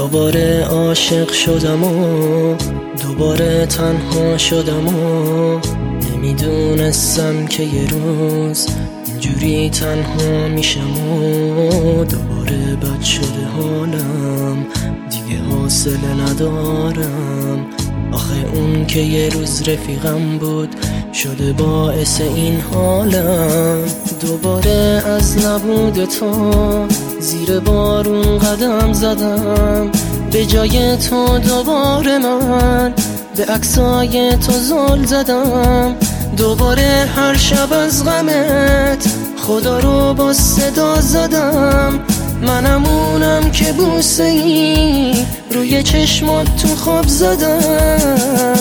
دوباره عاشق شدم و دوباره تنها شدم و نمیدونستم که یه روز اینجوری تنها میشم و دوباره بد شده حالم، دیگه حوصله ندارم. آخه اون که یه روز رفیقم بود شده باعث این حالم. دوباره از نبود تو زیر بارون قدم زدم، به جای تو دوباره من به عکسای تو زل زدم. دوباره هر شب از غمت خدا رو با صدا زدم. منم اونم که بوسه ای روی چشمات تو خواب زدم.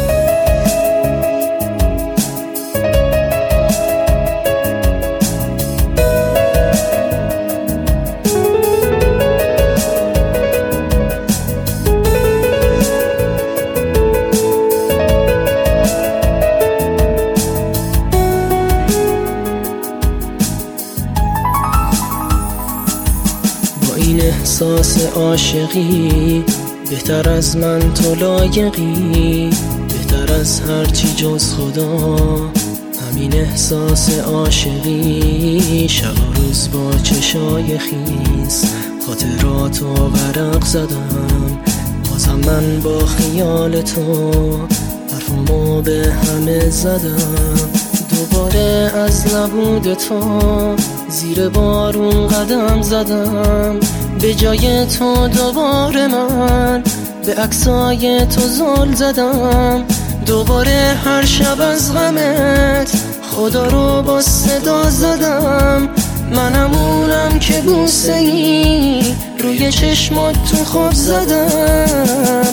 این احساس عاشقی بهتر از من تو لایقی، بهتر از هرچی جز خدا. همین احساس عاشقی شب و روز با چشای خیس خاطراتو ورق زدم. بازم من با خیال تو حرفمو به همه زدم. دوباره از نبود تو زیر بارون قدم زدم، به جای تو دوباره من به عکسای تو زل زدم. دوباره هر شب از غمت خدا رو با صدا زدم. منم اونم که بوسه ای روی چشمات تو خواب زدم.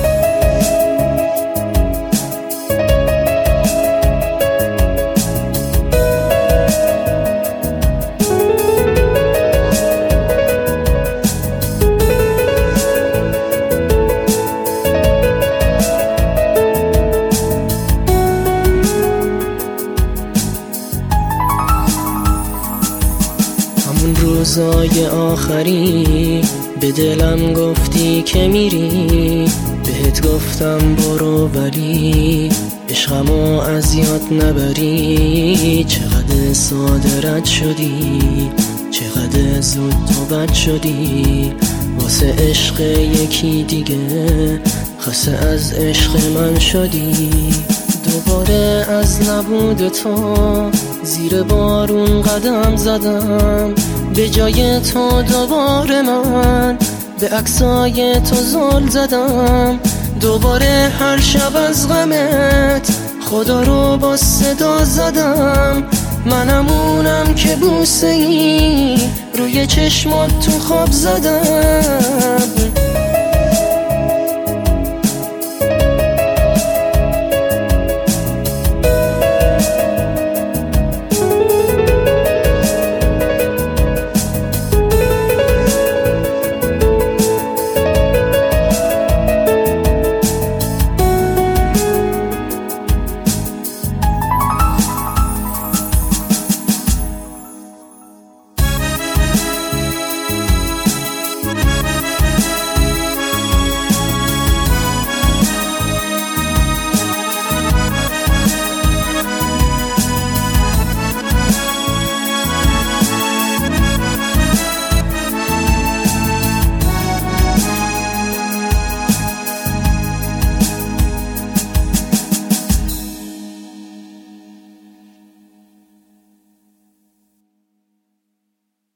همون روزای آخری به دلم گفتی که میری، بهت گفتم برو ولی عشقمو از یاد نبری. چقدر ساده رد شدی، چقدر زود تو بد شدی. واسه عشق یکی دیگه خسته از عشق من شدی. دوباره از نبود تو زیر بارون قدم زدم، به جای تو دوباره من به عکسای تو زل زدم. دوباره هر شب از غمت خدا رو با صدا زدم. منم اونم که بوسه ای روی چشمات تو خواب زدم.